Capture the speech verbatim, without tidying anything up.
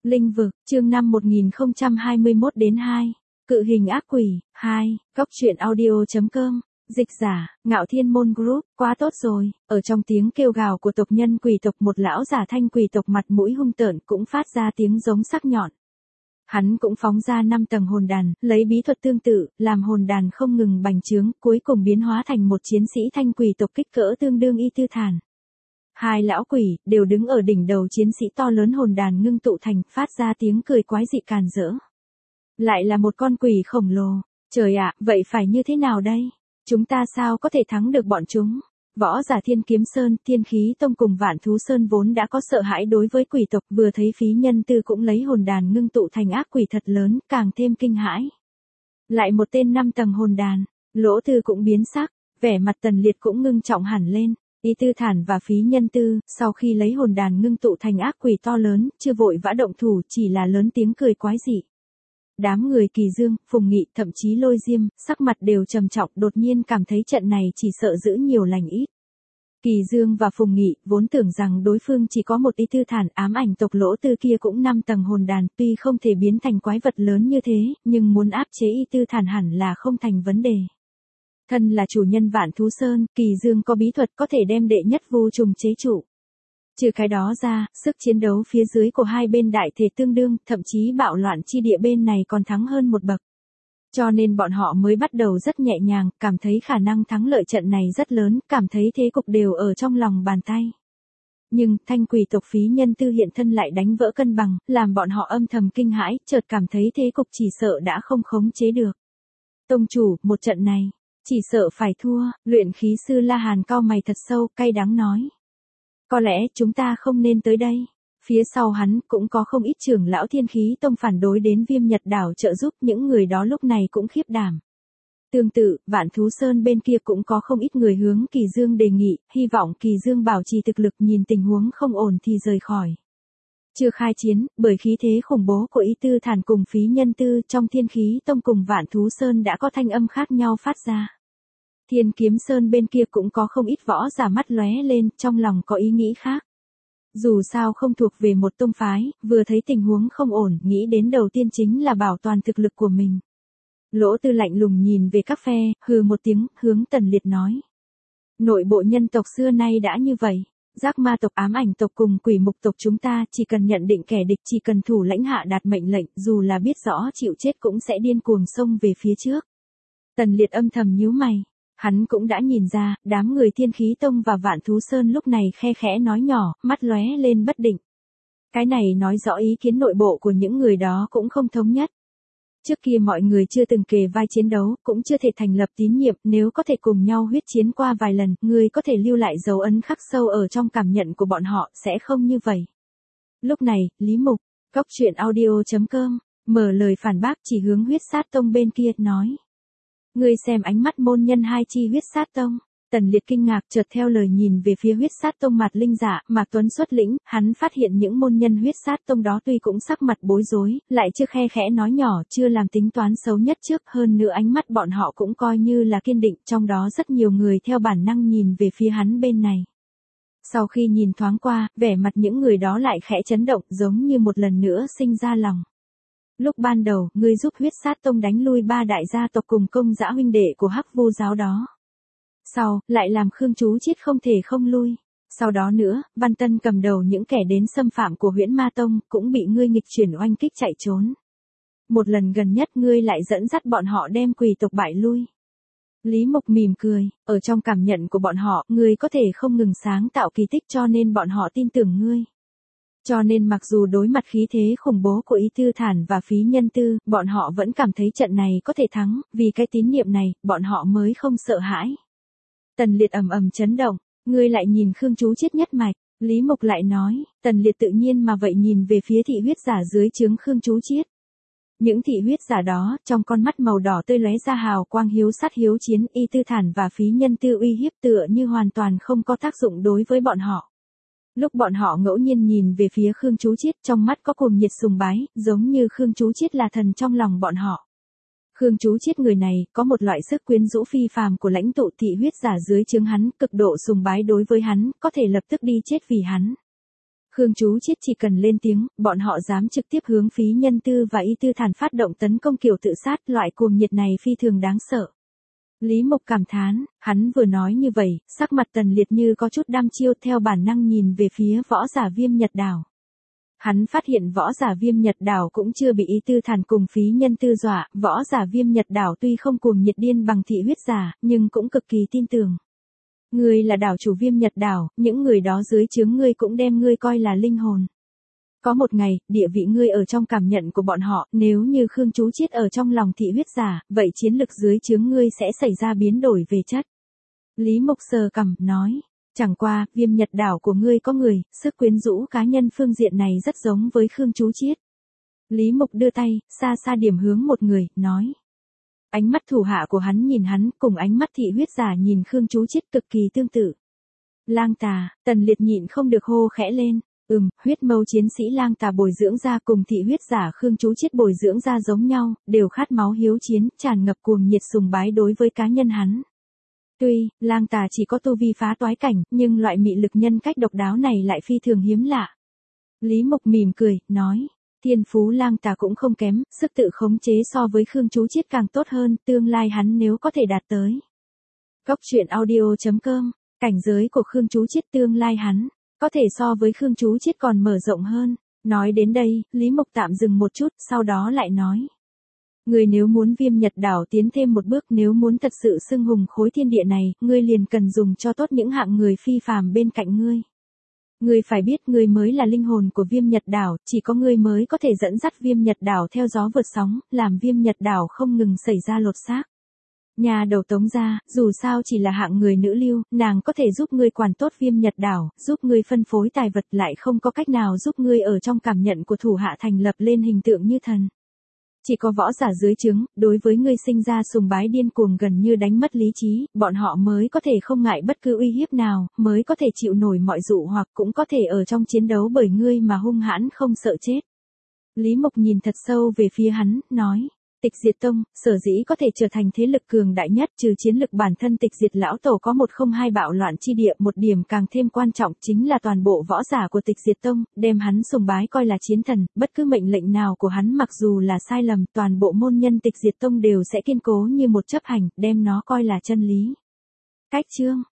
Linh vực, chương năm một nghìn không trăm hai mươi mốt đến hai. Cự hình ác quỷ, hai. Góc truyện audio chấm com. Dịch giả, Ngạo Thiên Môn Group, quá tốt rồi. Ở trong tiếng kêu gào của tộc nhân quỷ tộc, một lão giả thanh quỷ tộc mặt mũi hung tợn cũng phát ra tiếng giống sắc nhọn. Hắn cũng phóng ra năm tầng hồn đàn, lấy bí thuật tương tự, làm hồn đàn không ngừng bành trướng, cuối cùng biến hóa thành một chiến sĩ thanh quỷ tộc kích cỡ tương đương Y Tư Thản. Hai lão quỷ, đều đứng ở đỉnh đầu chiến sĩ to lớn hồn đàn ngưng tụ thành, phát ra tiếng cười quái dị càn rỡ. Lại là một con quỷ khổng lồ. Trời ạ, vậy phải như thế nào đây? Chúng ta sao có thể thắng được bọn chúng? Võ giả Thiên Kiếm Sơn, Thiên Khí Tông cùng Vạn Thú Sơn vốn đã có sợ hãi đối với quỷ tộc, vừa thấy Phí Nhân Tư cũng lấy hồn đàn ngưng tụ thành ác quỷ thật lớn, càng thêm kinh hãi. Lại một tên năm tầng hồn đàn, Lỗ Tư cũng biến sắc, vẻ mặt Tần Liệt cũng ngưng trọng hẳn lên. Y Tư Thản và Phí Nhân Tư, sau khi lấy hồn đàn ngưng tụ thành ác quỷ to lớn, chưa vội vã động thủ, chỉ là lớn tiếng cười quái dị. Đám người Kỳ Dương, Phùng Nghị, thậm chí Lôi Diêm, sắc mặt đều trầm trọng, đột nhiên cảm thấy trận này chỉ sợ giữ nhiều lành ít. Kỳ Dương và Phùng Nghị, vốn tưởng rằng đối phương chỉ có một Y Tư Thản, ám ảnh tộc Lỗ Tư kia cũng năm tầng hồn đàn, tuy không thể biến thành quái vật lớn như thế, nhưng muốn áp chế Y Tư Thản hẳn là không thành vấn đề. Thân là chủ nhân Vạn Thú Sơn, Kỳ Dương có bí thuật có thể đem đệ nhất vu trùng chế trụ. Trừ cái đó ra, sức chiến đấu phía dưới của hai bên đại thể tương đương, thậm chí bạo loạn chi địa bên này còn thắng hơn một bậc. Cho nên bọn họ mới bắt đầu rất nhẹ nhàng, cảm thấy khả năng thắng lợi trận này rất lớn, cảm thấy thế cục đều ở trong lòng bàn tay. Nhưng, thanh quỷ tộc Phí Nhân Tư hiện thân lại đánh vỡ cân bằng, làm bọn họ âm thầm kinh hãi, chợt cảm thấy thế cục chỉ sợ đã không khống chế được. Tông chủ, một trận này, chỉ sợ phải thua. Luyện khí sư La Hàn cau mày thật sâu, cay đắng nói. Có lẽ chúng ta không nên tới đây. Phía sau hắn cũng có không ít trưởng lão Thiên Khí Tông phản đối đến Viêm Nhật Đảo trợ giúp, những người đó lúc này cũng khiếp đảm. Tương tự, Vạn Thú Sơn bên kia cũng có không ít người hướng Kỳ Dương đề nghị, hy vọng Kỳ Dương bảo trì thực lực, nhìn tình huống không ổn thì rời khỏi. Chưa khai chiến, bởi khí thế khủng bố của Y Tư Thản cùng Phí Nhân Tư, trong Thiên Khí Tông cùng Vạn Thú Sơn đã có thanh âm khác nhau phát ra. Thiên Kiếm Sơn bên kia cũng có không ít võ giả mắt lóe lên, trong lòng có ý nghĩ khác. Dù sao không thuộc về một tông phái, vừa thấy tình huống không ổn, nghĩ đến đầu tiên chính là bảo toàn thực lực của mình. Lỗ Tư lạnh lùng nhìn về các phe, hừ một tiếng, hướng Tần Liệt nói. Nội bộ nhân tộc xưa nay đã như vậy. Giác ma tộc, ám ảnh tộc cùng quỷ mục tộc chúng ta chỉ cần nhận định kẻ địch, chỉ cần thủ lãnh hạ đạt mệnh lệnh, dù là biết rõ chịu chết cũng sẽ điên cuồng xông về phía trước. Tần Liệt âm thầm nhíu mày. Hắn cũng đã nhìn ra, đám người Thiên Khí Tông và Vạn Thú Sơn lúc này khe khẽ nói nhỏ, mắt lóe lên bất định. Cái này nói rõ ý kiến nội bộ của những người đó cũng không thống nhất. Trước kia mọi người chưa từng kề vai chiến đấu, cũng chưa thể thành lập tín nhiệm, nếu có thể cùng nhau huyết chiến qua vài lần, người có thể lưu lại dấu ấn khắc sâu ở trong cảm nhận của bọn họ, sẽ không như vậy. Lúc này, Lý Mục, góc truyện audio chấm com, mở lời phản bác chỉ hướng Huyết Sát Tông bên kia, nói. Ngươi xem ánh mắt môn nhân hai chi Huyết Sát Tông. Tần Liệt kinh ngạc, chợt theo lời nhìn về phía Huyết Sát Tông Mạt Linh Dạ, Mạc Tuấn xuất lĩnh, hắn phát hiện những môn nhân Huyết Sát Tông đó tuy cũng sắc mặt bối rối, lại chưa khe khẽ nói nhỏ, chưa làm tính toán xấu nhất trước, hơn nữa ánh mắt bọn họ cũng coi như là kiên định, trong đó rất nhiều người theo bản năng nhìn về phía hắn bên này. Sau khi nhìn thoáng qua, vẻ mặt những người đó lại khẽ chấn động, giống như một lần nữa sinh ra lòng. Lúc ban đầu, ngươi giúp Huyết Sát Tông đánh lui ba đại gia tộc cùng công dã huynh đệ của Hắc Vu giáo đó. Sau, lại làm Khương Chú Chiết không thể không lui. Sau đó nữa, Văn Tân cầm đầu những kẻ đến xâm phạm của Huyễn Ma Tông, cũng bị ngươi nghịch chuyển oanh kích chạy trốn. Một lần gần nhất ngươi lại dẫn dắt bọn họ đem quỷ tộc bại lui. Lý Mục mỉm cười, ở trong cảm nhận của bọn họ, ngươi có thể không ngừng sáng tạo kỳ tích cho nên bọn họ tin tưởng ngươi. Cho nên mặc dù đối mặt khí thế khủng bố của Y Tư Thản và Phí Nhân Tư, bọn họ vẫn cảm thấy trận này có thể thắng, vì cái tín niệm này, bọn họ mới không sợ hãi. Tần Liệt ầm ầm chấn động, ngươi lại nhìn Khương Chú Chiết nhất mạch, Lý Mục lại nói, Tần Liệt tự nhiên mà vậy nhìn về phía thị huyết giả dưới trướng Khương Chú Chiết. Những thị huyết giả đó, trong con mắt màu đỏ tươi lóe ra hào quang hiếu sát hiếu chiến, Y Tư Thản và Phí Nhân Tư uy hiếp tựa như hoàn toàn không có tác dụng đối với bọn họ. Lúc bọn họ ngẫu nhiên nhìn về phía Khương Chú Chiết, trong mắt có cuồng nhiệt sùng bái, giống như Khương Chú Chiết là thần trong lòng bọn họ. Khương Chú Chiết người này, có một loại sức quyến rũ phi phàm của lãnh tụ thị huyết giả dưới trướng hắn, cực độ sùng bái đối với hắn, có thể lập tức đi chết vì hắn. Khương Chú Chiết chỉ cần lên tiếng, bọn họ dám trực tiếp hướng Phí Nhân Tư và Y Tư Thản phát động tấn công kiểu tự sát, loại cuồng nhiệt này phi thường đáng sợ. Lý Mộc cảm thán, hắn vừa nói như vậy, sắc mặt Tần Liệt như có chút đăm chiêu, theo bản năng nhìn về phía võ giả Viêm Nhật Đảo. Hắn phát hiện võ giả Viêm Nhật Đảo cũng chưa bị Y Tư Thản cùng Phí Nhân Tư dọa, võ giả Viêm Nhật Đảo tuy không cuồng nhiệt điên bằng thị huyết giả, nhưng cũng cực kỳ tin tưởng. Ngươi là đảo chủ Viêm Nhật Đảo, những người đó dưới trướng ngươi cũng đem ngươi coi là linh hồn. Có một ngày, địa vị ngươi ở trong cảm nhận của bọn họ, nếu như Khương Chú Chiết ở trong lòng thị huyết giả, vậy chiến lực dưới trướng ngươi sẽ xảy ra biến đổi về chất. Lý Mộc sờ cằm, nói, chẳng qua, Viêm Nhật Đảo của ngươi có người, sức quyến rũ cá nhân phương diện này rất giống với Khương Chú Chiết. Lý Mộc đưa tay, xa xa điểm hướng một người, nói. Ánh mắt thủ hạ của hắn nhìn hắn, cùng ánh mắt thị huyết giả nhìn Khương Chú Chiết cực kỳ tương tự. Lang Tà, Tần Liệt nhịn không được hô khẽ lên. Ừm, huyết mâu chiến sĩ Lang Tà bồi dưỡng ra cùng thị huyết giả Khương Chú Chiết bồi dưỡng ra giống nhau, đều khát máu hiếu chiến, tràn ngập cuồng nhiệt sùng bái đối với cá nhân hắn. Tuy, Lang Tà chỉ có tu vi phá toái cảnh, nhưng loại mị lực nhân cách độc đáo này lại phi thường hiếm lạ. Lý Mộc mỉm cười, nói, thiên phú Lang Tà cũng không kém, sức tự khống chế so với Khương Chú Chiết càng tốt hơn, tương lai hắn nếu có thể đạt tới. Góc truyện audio chấm com, cảnh giới của Khương Chú Chiết tương lai hắn. Có thể so với Khương Chú Chiết còn mở rộng hơn. Nói đến đây, Lý Mộc tạm dừng một chút, sau đó lại nói. Ngươi nếu muốn Viêm Nhật Đảo tiến thêm một bước, nếu muốn thật sự xưng hùng khối thiên địa này, ngươi liền cần dùng cho tốt những hạng người phi phàm bên cạnh ngươi. Ngươi phải biết ngươi mới là linh hồn của Viêm Nhật Đảo, chỉ có ngươi mới có thể dẫn dắt Viêm Nhật Đảo theo gió vượt sóng, làm Viêm Nhật Đảo không ngừng xảy ra lột xác. Nhà đầu Tống gia, dù sao chỉ là hạng người nữ lưu, nàng có thể giúp ngươi quản tốt Viêm Nhật Đảo, giúp ngươi phân phối tài vật, lại không có cách nào giúp ngươi ở trong cảm nhận của thủ hạ thành lập lên hình tượng như thần. Chỉ có võ giả dưới trướng, đối với ngươi sinh ra sùng bái điên cuồng gần như đánh mất lý trí, bọn họ mới có thể không ngại bất cứ uy hiếp nào, mới có thể chịu nổi mọi dụ hoặc cũng có thể ở trong chiến đấu bởi ngươi mà hung hãn không sợ chết. Lý Mộc nhìn thật sâu về phía hắn, nói. Tịch Diệt Tông, sở dĩ có thể trở thành thế lực cường đại nhất trừ chiến lực bản thân Tịch Diệt Lão Tổ có một không hai bạo loạn chi địa, một điểm càng thêm quan trọng chính là toàn bộ võ giả của Tịch Diệt Tông, đem hắn sùng bái coi là chiến thần, bất cứ mệnh lệnh nào của hắn mặc dù là sai lầm, toàn bộ môn nhân Tịch Diệt Tông đều sẽ kiên cố như một chấp hành, đem nó coi là chân lý. Cách chương